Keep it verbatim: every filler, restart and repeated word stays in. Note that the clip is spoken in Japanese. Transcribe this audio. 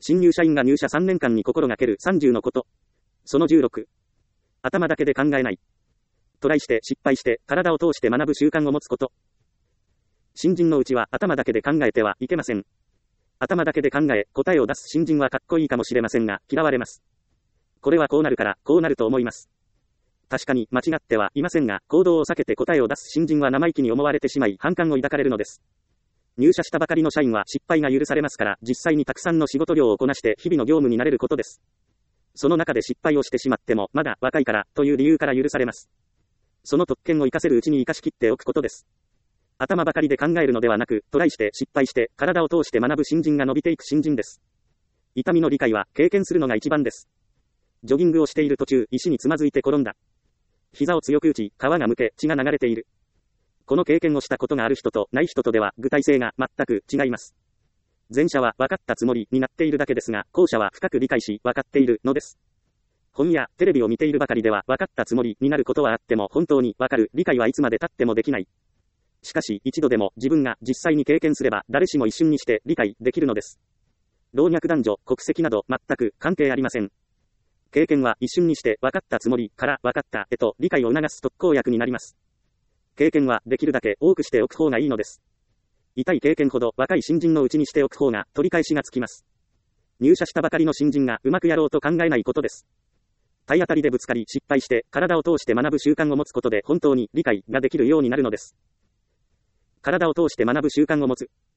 新入社員が入社さんねんかんに心がけるさんじゅうのこと。そのじゅうろく。頭だけで考えない。トライして失敗して体を通して学ぶ習慣を持つこと。新人のうちは頭だけで考えてはいけません。頭だけで考え、答えを出す新人はかっこいいかもしれませんが、嫌われます。これはこうなるから、こうなると思います。確かに間違ってはいませんが、行動を避けて答えを出す新人は生意気に思われてしまい、反感を抱かれるのです。入社したばかりの社員は失敗が許されますから、実際にたくさんの仕事量をこなして日々の業務になれることです。その中で失敗をしてしまっても、まだ若いからという理由から許されます。その特権を活かせるうちに活かしきっておくことです。頭ばかりで考えるのではなく、トライして失敗して体を通して学ぶ新人が伸びていく新人です。痛みの理解は経験するのが一番です。ジョギングをしている途中、石につまずいて転んだ。膝を強く打ち、皮がむけ、血が流れている。この経験をしたことがある人とない人とでは具体性が全く違います。前者は分かったつもりになっているだけですが、後者は深く理解し分かっているのです。本やテレビを見ているばかりでは分かったつもりになることはあっても本当に分かる理解はいつまで経ってもできない。しかし一度でも自分が実際に経験すれば誰しも一瞬にして理解できるのです。老若男女、国籍など全く関係ありません。経験は一瞬にして分かったつもりから分かったへと理解を促す特効薬になります。経験はできるだけ多くしておく方がいいのです。痛い経験ほど若い新人のうちにしておく方が取り返しがつきます。入社したばかりの新人がうまくやろうと考えないことです。体当たりでぶつかり失敗して体を通して学ぶ習慣を持つことで本当に理解ができるようになるのです。体を通して学ぶ習慣を持つ。